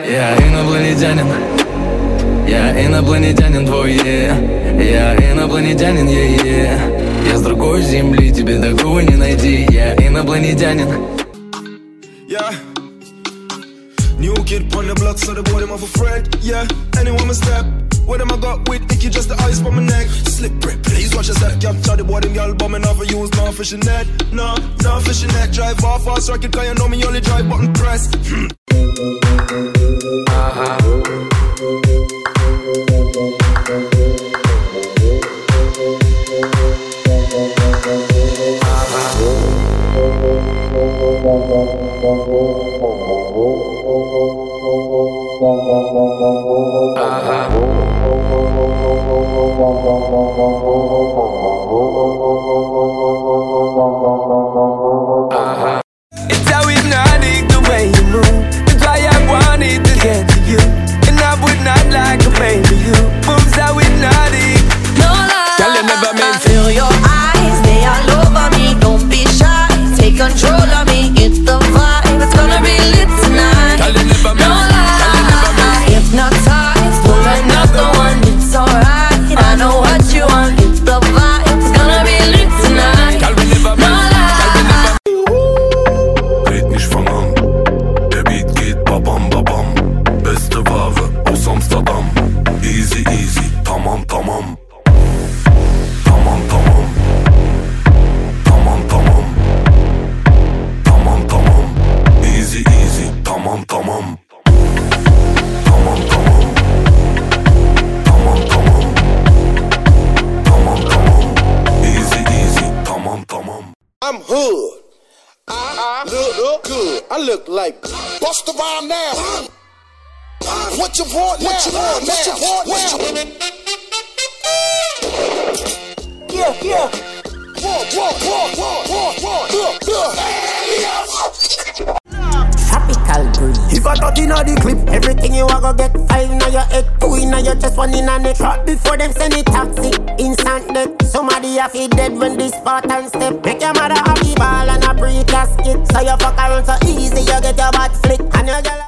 Я инопланетянин, я инопланетянин твой, я инопланетянин, я с другой земли, тебе такого не найти. Я инопланетянин. Yeah. New kid on the block, so the boy them have a friend. Yeah, anyone must step. What them I got with Icky, just the ice on my neck. Slippery, please watch your step. Capture the boy them y'all bumming off. I use no fishing net. No fishing net. Drive off fast rocket, cause you know me only drive button press. It's how hypnotic the way you move. That's why I wanted to get to you, and I would not like a baby who moves how hypnotic. No lie, Girl, you never meant to. feel your eyes, they all over me. Don't be shy, take control of me. It's the vibe, it's gonna be lit tonight. Girl, you never No meant. Girl, you never meant. lie, hypnotized, pull another one. It's alright, I know what you want. It's the vibe, it's gonna be lit tonight. Girl, we never No meant. lie. Red nicht fang an, der Beat geht babam babam. Beste Ware aus Amsterdam. Easy easy, tamam tamam. Tamam tamam. Tamam tamam. Tamam tamam. Easy easy, tamam tamam. Tamam tamam. Tamam tamam. Tamam tamam. Easy easy, tamam tamam. I'm hood. I look good. I look like Busta Rhymes now. What you want now? What you want now? Yeah. Tropical breeze. If I thought inna the clip, everything you a go get. 5 inna your head, 2 inna your chest, 1 inna neck. Drop before them send it taxi, instant death. Somebody a feel dead when this Spartan step. Make your mother happy ball and a pre-casket. So you fuck around so easy, you get your butt flick and your girl.